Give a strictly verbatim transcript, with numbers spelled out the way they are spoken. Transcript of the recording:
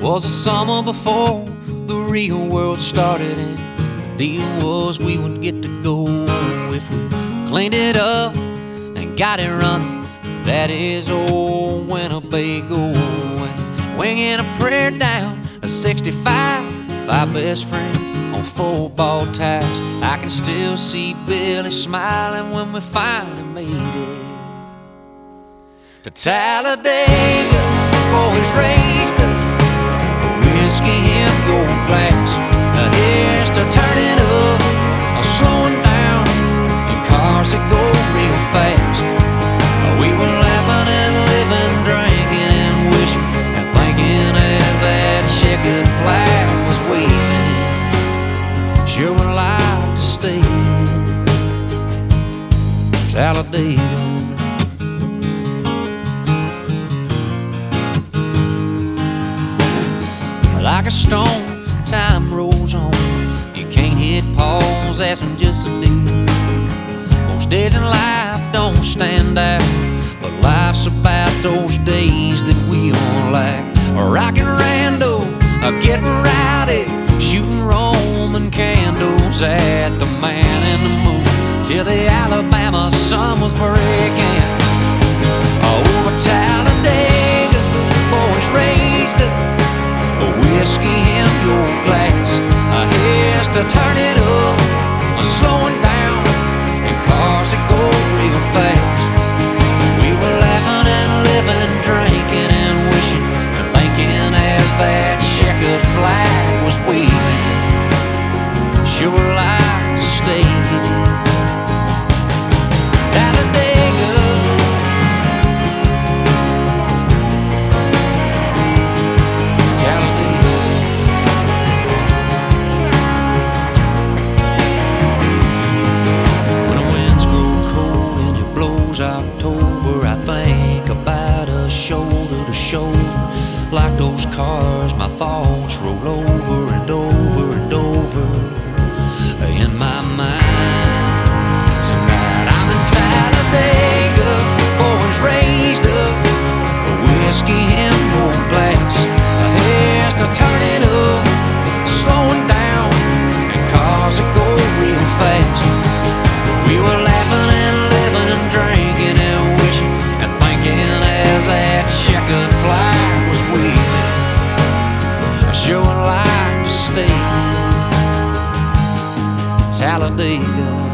'twas the summer before the real world started, and the deal was we would get to go if we cleaned it up and got it running. That is old Winnebago, and winging a prayer down a sixty-five, five best friends on football tires. I can still see Billy smiling when we finally made it to Talladega. Boys raised the whiskey in gold glass. Now here's to turning up, or slowing down in cars that go real fast. We were laughing and living, drinking and wishing and thinking as that checkered flag was waving. Sure would like to stay in Talladega. Like a stone, time rolls on. You can't hit pause, that's when just a day. Most days in life don't stand out, but life's about those days that we all like. Rockin' rando, getting rowdy, shooting Roman candles at the man in the moon, till the Alabama sun was breaking. Over Talladega, boys raised up whiskey in your glass. Here's to turn it up, slowing down in cars that go real fast. We were laughing and living, drinking and wishing and thinking as that checkered flag was waving. Sure would like to stay Talladega. October, I think about us shoulder to shoulder. Like those cars, my thoughts roll over and over and over in my mind. Tonight I'm in Talladega, boys raised up, whiskey in gold glass. Here's to turn it up, slowing down in cars that go real fast. We were laughing and living, drinking and wishing and thinking as that checkered flag was waving. I sure would like to stay in Talladega.